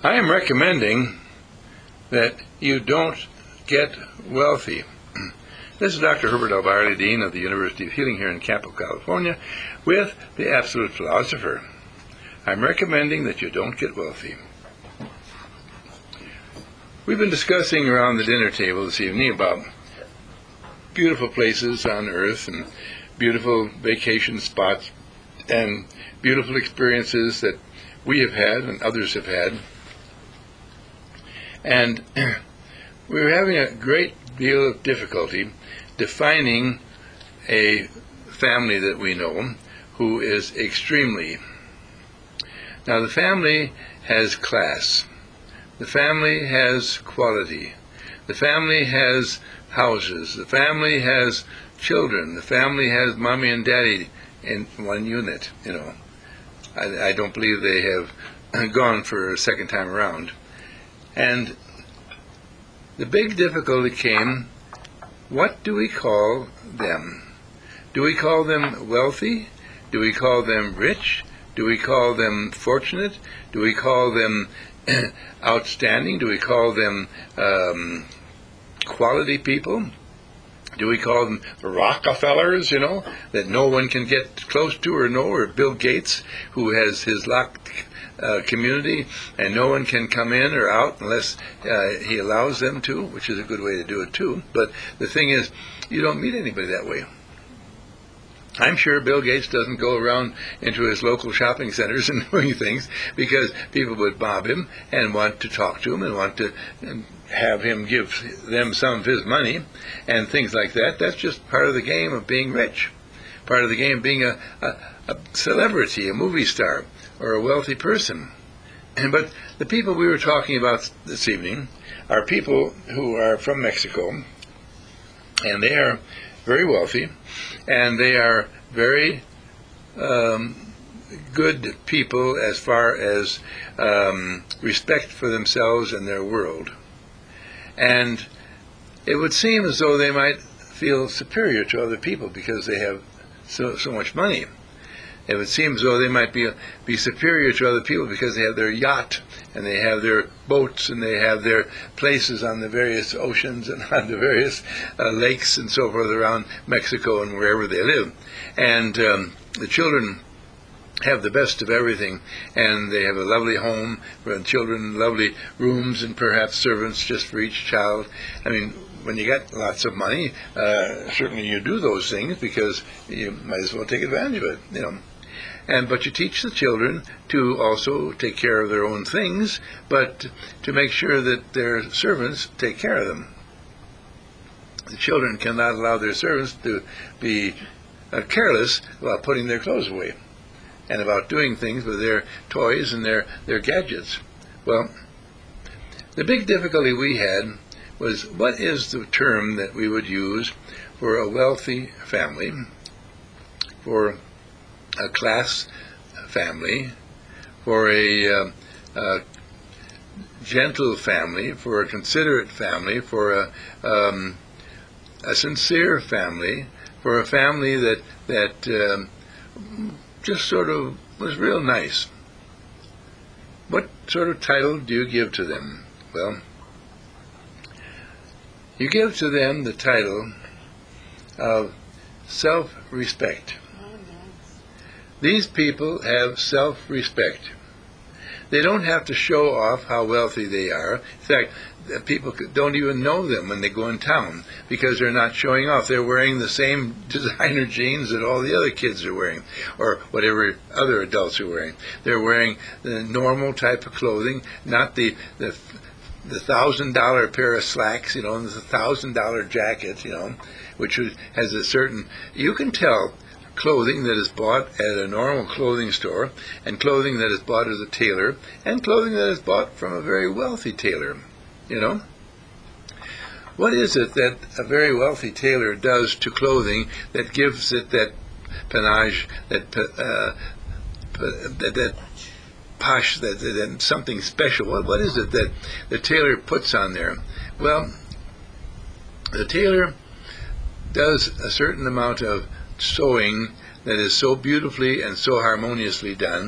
I am recommending that you don't get wealthy. This is Dr. Herbert L. Barley, Dean of the University of Healing here in Campo, California, with the Absolute Philosopher. I'm recommending that you don't get wealthy. We've been discussing around the dinner table this evening about beautiful places on earth and beautiful vacation spots and beautiful experiences that we have had and others have had. And we're having a great deal of difficulty defining a family that we know who is extremely. Now, the family has class. The family has quality. The family has houses. The family has children. The family has mommy and daddy in one unit, I don't believe they have gone for a second time around. And the big difficulty came, what do we call them? Do we call them wealthy? Do we call them rich? Do we call them fortunate? Do we call them outstanding? Do we call them quality people? Do we call them Rockefellers, that no one can get close to or know, or Bill Gates, who has his locked community, and no one can come in or out unless he allows them to, which is a good way to do it too. But the thing is, you don't meet anybody that way. I'm sure Bill Gates doesn't go around into his local shopping centers and doing things because people would mob him and want to talk to him and want to have him give them some of his money and things like that. That's just part of the game of being rich, part of the game of being a celebrity, a movie star, or a wealthy person. But the people we were talking about this evening are people who are from Mexico, and they are very wealthy, and they are very good people as far as respect for themselves and their world. And it would seem as though they might feel superior to other people because they have so much money. It would seem as though they might be superior to other people because they have their yacht and they have their boats and they have their places on the various oceans and on the various lakes and so forth around Mexico and wherever they live. And the children have the best of everything, and they have a lovely home for children, lovely rooms, and perhaps servants just for each child. I mean, when you got lots of money, certainly you do those things because you might as well take advantage of it, But you teach the children to also take care of their own things, but to make sure that their servants take care of them. The children cannot allow their servants to be careless about putting their clothes away and about doing things with their toys and their gadgets. Well, the big difficulty we had was, what is the term that we would use for a wealthy family, for a class family, for a gentle family, for a considerate family, for a sincere family, for a family that just sort of was real nice. What sort of title do you give to them? Well, you give to them the title of self-respect. These people have self-respect. They don't have to show off how wealthy they are. In fact, people don't even know them when they go in town because they're not showing off. They're wearing the same designer jeans that all the other kids are wearing, or whatever other adults are wearing. They're wearing the normal type of clothing, not the $1,000 pair of slacks, the $1,000 jacket, which has a certain. You can tell clothing that is bought at a normal clothing store, and clothing that is bought at a tailor, and clothing that is bought from a very wealthy tailor. What is it that a very wealthy tailor does to clothing that gives it that panache, that posh, that something special? What is it that the tailor puts on there? Well, the tailor does a certain amount of sewing that is so beautifully and so harmoniously done.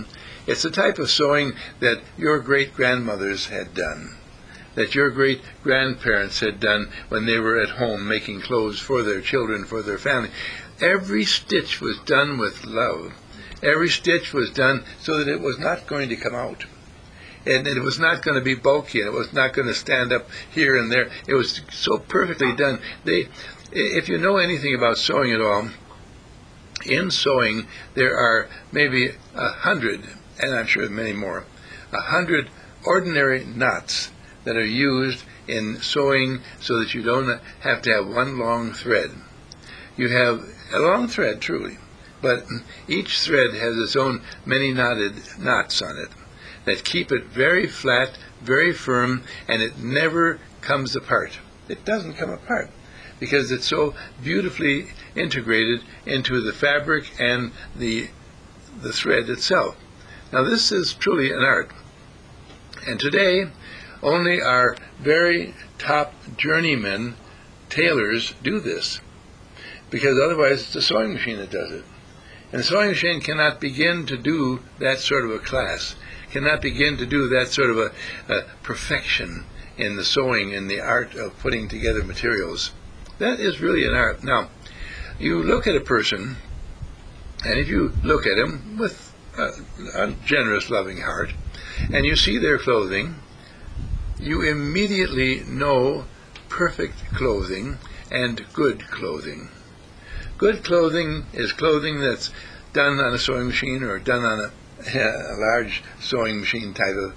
It's the type of sewing that your great-grandmothers had done, that your great-grandparents had done when they were at home making clothes for their children, for their family. Every stitch was done with love. Every stitch was done so that it was not going to come out. And it was not going to be bulky, and it was not going to stand up here and there. It was so perfectly done. If you know anything about sewing at all, in sewing there are maybe 100, and I'm sure many more, 100 ordinary knots that are used in sewing so that you don't have to have one long thread. You have a long thread, truly, but each thread has its own many knotted knots on it that keep it very flat, very firm, and it never comes apart. It doesn't come apart because it's so beautifully integrated into the fabric and the thread itself. Now this is truly an art. And today, only our very top journeymen tailors do this, because otherwise it's a sewing machine that does it. And the sewing machine cannot begin to do that sort of a class, cannot begin to do that sort of a perfection in the sewing, in the art of putting together materials. That is really an art. Now, you look at a person, and if you look at him with a generous, loving heart, and you see their clothing, you immediately know perfect clothing and good clothing. Good clothing is clothing that's done on a sewing machine or done on a large sewing machine type of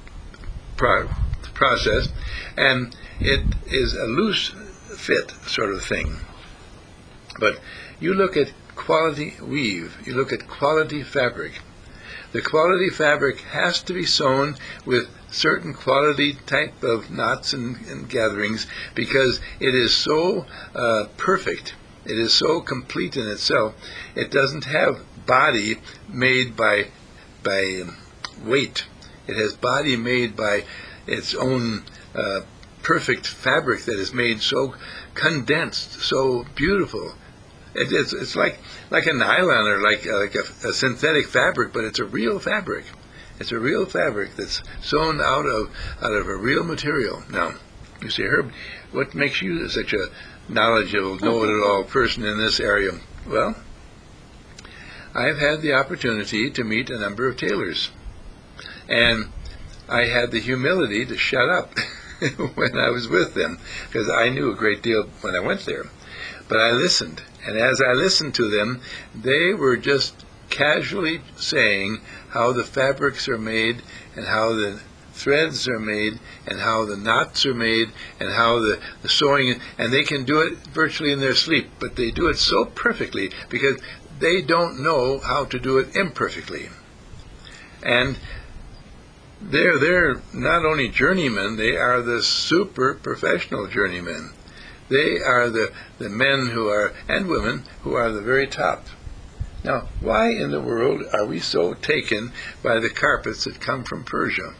process, and it is a loose fit sort of thing. But you look at quality weave, you look at quality fabric. The quality fabric has to be sewn with certain quality type of knots and gatherings, because it is so perfect, it is so complete in itself. It doesn't have body made by weight. It has body made by its own perfect fabric that is made so condensed, so beautiful. It's like a nylon or like a synthetic fabric, but it's a real fabric. It's a real fabric that's sewn out of a real material. Now, you say, Herb, what makes you such a knowledgeable, know-it-all person in this area? Well, I've had the opportunity to meet a number of tailors, and I had the humility to shut up when I was with them, because I knew a great deal when I went there. But I listened, and as I listened to them, they were just casually saying how the fabrics are made, and how the threads are made, and how the knots are made, and how the sewing, and they can do it virtually in their sleep, but they do it so perfectly because they don't know how to do it imperfectly. And they're not only journeymen, they are the super professional journeymen. They are the men who are, and women, who are the very top. Now, why in the world are we so taken by the carpets that come from Persia?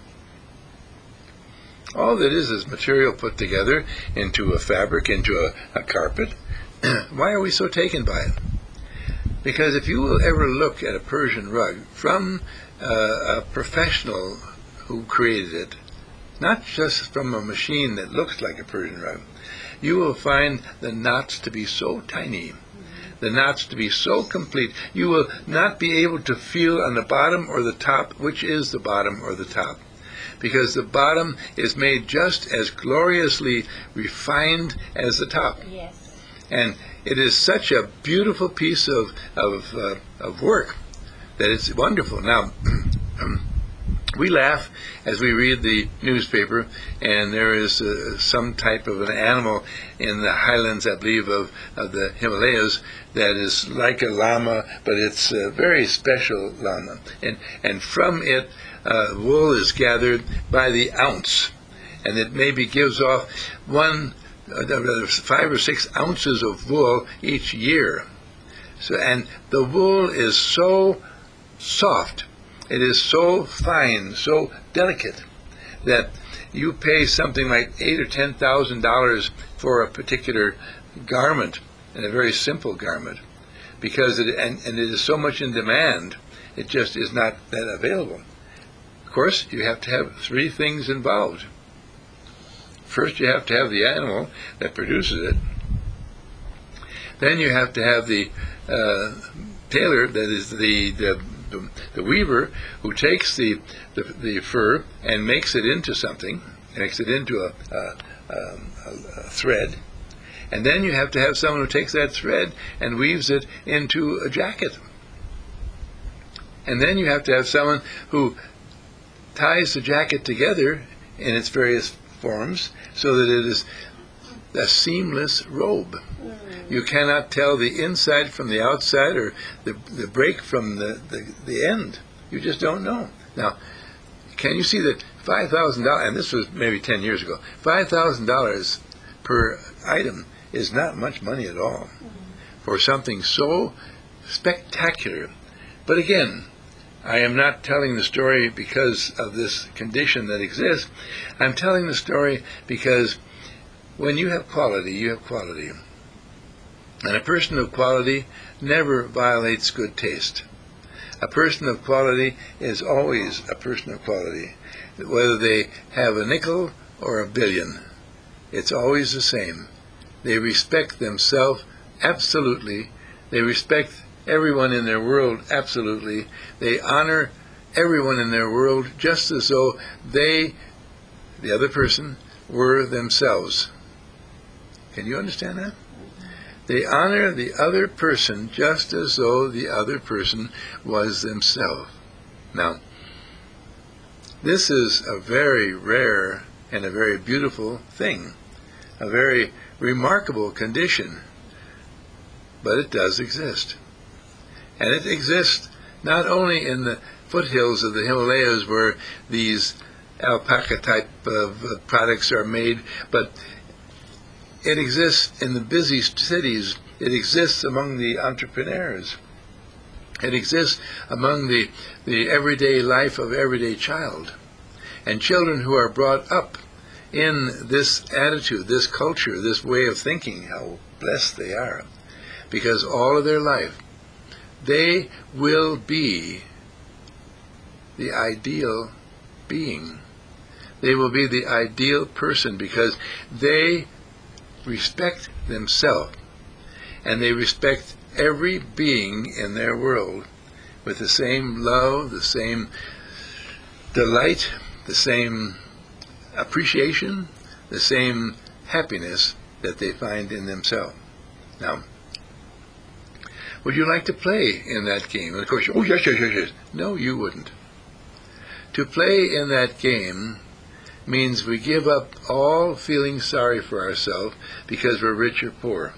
All that is material put together into a fabric, into a carpet. Why are we so taken by it? Because if you will ever look at a Persian rug from a professional who created it, not just from a machine that looks like a Persian rug, you will find the knots to be so tiny, the knots to be so complete, you will not be able to feel on the bottom or the top which is the bottom or the top, because the bottom is made just as gloriously refined as the top. Yes. And it is such a beautiful piece of work that it's wonderful. Now, we laugh as we read the newspaper, and there is some type of an animal in the highlands, I believe, of the Himalayas that is like a llama, but it's a very special llama. And from it, wool is gathered by the ounce, and it maybe gives off 5 or 6 ounces of wool each year. So, and the wool is so soft, it is so fine, so delicate, that you pay something like $8,000 or $10,000 for a particular garment, and a very simple garment, because it is so much in demand, it just is not that available. Of course, you have to have three things involved. First, you have to have the animal that produces it. Then you have to have the tailor, that is the weaver, who takes the fur and makes it into something, makes it into a thread. And then you have to have someone who takes that thread and weaves it into a jacket. And then you have to have someone who ties the jacket together in its various forms so that it is a seamless robe. You cannot tell the inside from the outside, or the break from the end. You just don't know. Now, can you see that $5,000, and this was maybe 10 years ago, $5,000 per item is not much money at all for something so spectacular. But again, I am not telling the story because of this condition that exists. I'm telling the story because when you have quality, you have quality. And a person of quality never violates good taste. A person of quality is always a person of quality. Whether they have a nickel or a billion, it's always the same. They respect themselves absolutely. They respect everyone in their world absolutely. They honor everyone in their world just as though they, the other person, were themselves. Can you understand that? They honor the other person just as though the other person was themselves. Now, this is a very rare and a very beautiful thing, a very remarkable condition, but it does exist. And it exists not only in the foothills of the Himalayas where these alpaca type of products are made, but it exists in the busy cities. It exists among the entrepreneurs. It exists among the everyday life of everyday child. And children who are brought up in this attitude, this culture, this way of thinking, how blessed they are. Because all of their life, they will be the ideal being. They will be the ideal person because they respect themselves, and they respect every being in their world with the same love, the same delight, the same appreciation, the same happiness that they find in themselves. Now, would you like to play in that game? And of course, oh yes. No, you wouldn't. To play in that game means we give up all feeling sorry for ourselves because we're rich or poor.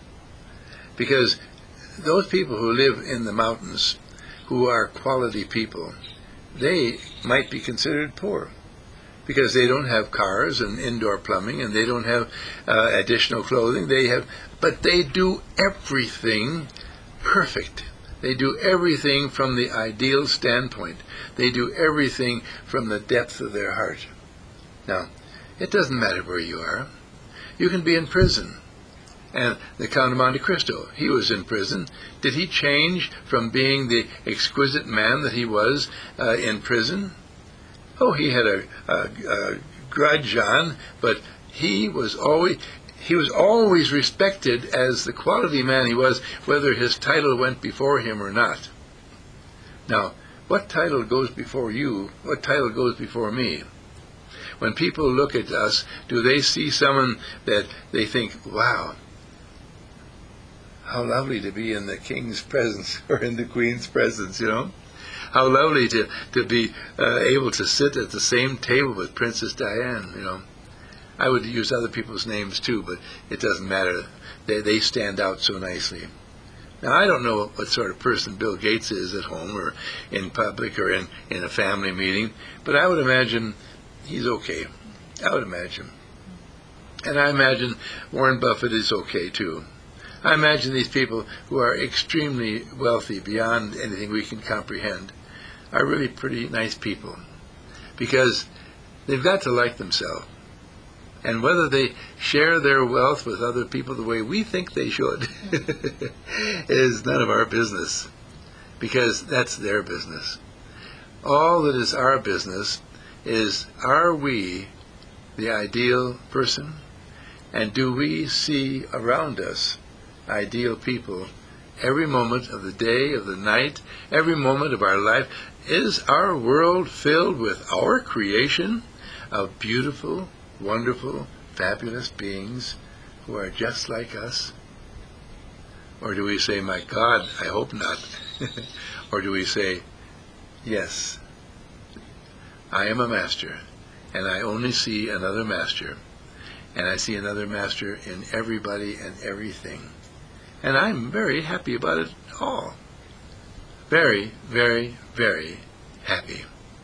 Because those people who live in the mountains, who are quality people, they might be considered poor because they don't have cars and indoor plumbing, and they don't have additional clothing. But they do everything perfect. They do everything from the ideal standpoint. They do everything from the depth of their heart. Now, it doesn't matter where you are. You can be in prison. And the Count of Monte Cristo, he was in prison. Did he change from being the exquisite man that he was in prison? Oh, he had a grudge on, but he was always respected as the quality man he was, whether his title went before him or not. Now, what title goes before you? What title goes before me? When people look at us, do they see someone that they think, wow, how lovely to be in the king's presence or in the queen's presence, you know? How lovely to be able to sit at the same table with Princess Diane, you know? I would use other people's names too, but it doesn't matter. They stand out so nicely. Now, I don't know what sort of person Bill Gates is at home or in public or in a family meeting, but I would imagine he's okay. I would imagine. And I imagine Warren Buffett is okay too. I imagine these people who are extremely wealthy beyond anything we can comprehend are really pretty nice people, because they've got to like themselves. And whether they share their wealth with other people the way we think they should is none of our business, because that's their business. All that is our business is, are we the ideal person? And do we see around us ideal people every moment of the day, of the night, every moment of our life? Is our world filled with our creation of beautiful, wonderful, fabulous beings who are just like us? Or do we say, my God, I hope not? Or do we say, yes, I am a master, and I only see another master, and I see another master in everybody and everything. And I'm very happy about it all. Very, very, very happy.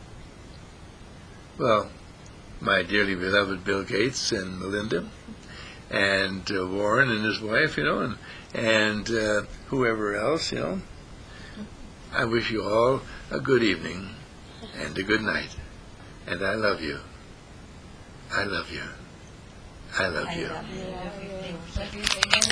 Well, my dearly beloved Bill Gates and Melinda, and Warren and his wife, and whoever else, I wish you all a good evening and a good night. And I love you. I love you. I love you. I love you.